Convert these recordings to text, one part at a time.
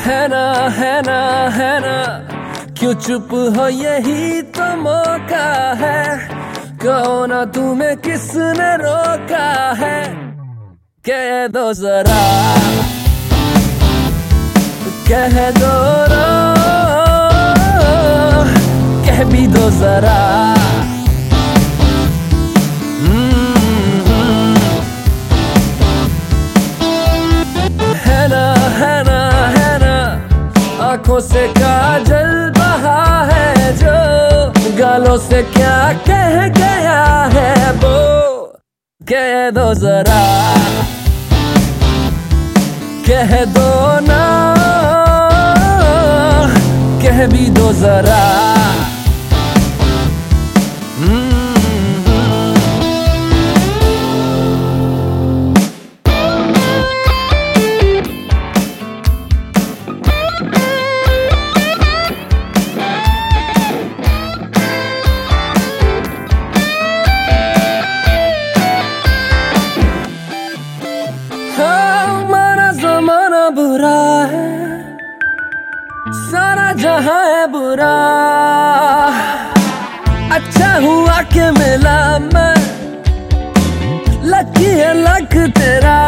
है ना, क्यों चुप हो, यही तो मौका है। कहो ना तुम्हें किसने रोका है, कह दो जरा, कह दो ना, कह भी दो जरा। है ना, आंखों से काजल बहा है जो, गालों से क्या कह गया है वो, कह दो जरा, कह दो ना, कह भी दो जरा। बुरा है, सारा जहां है बुरा, अच्छा हुआ कि मिला मैं, लकी है लक तेरा।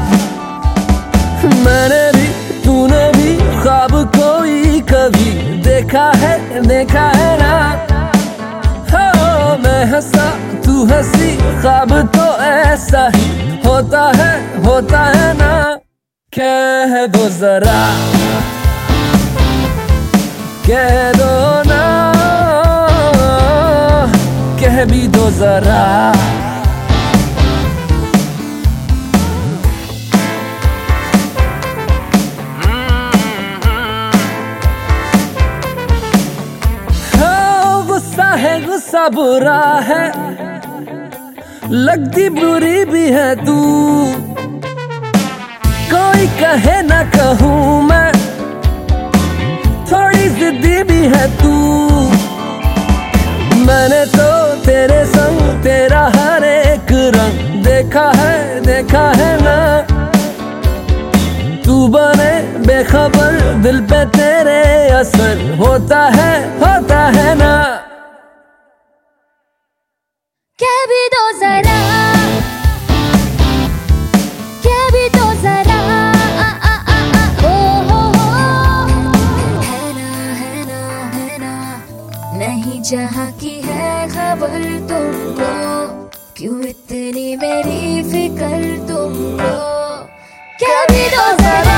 मैंने भी तूने भी ख्वाब कोई कभी देखा है ना, हो मैं हंसा तू हंसी, ख्वाब तो ऐसा ही होता है ना। कह दो जरा, कह दो ना, कह भी दो जरा। गुस्सा बुरा है, लगती बुरी भी है तू, कोई कहे ना कहूँ मैं, थोड़ी जिद्दी भी है तू। मैंने तो तेरे संग तेरा हर एक रंग देखा है ना, तू बने बेखबर दिल पे तेरे असर होता है ना। कह भी दो जरा, कह भी दो जरा, है ना, नहीं जहाँ की है खबर तुमको, क्यों इतनी मेरी फिक्र तुमको, कह भी दो जरा।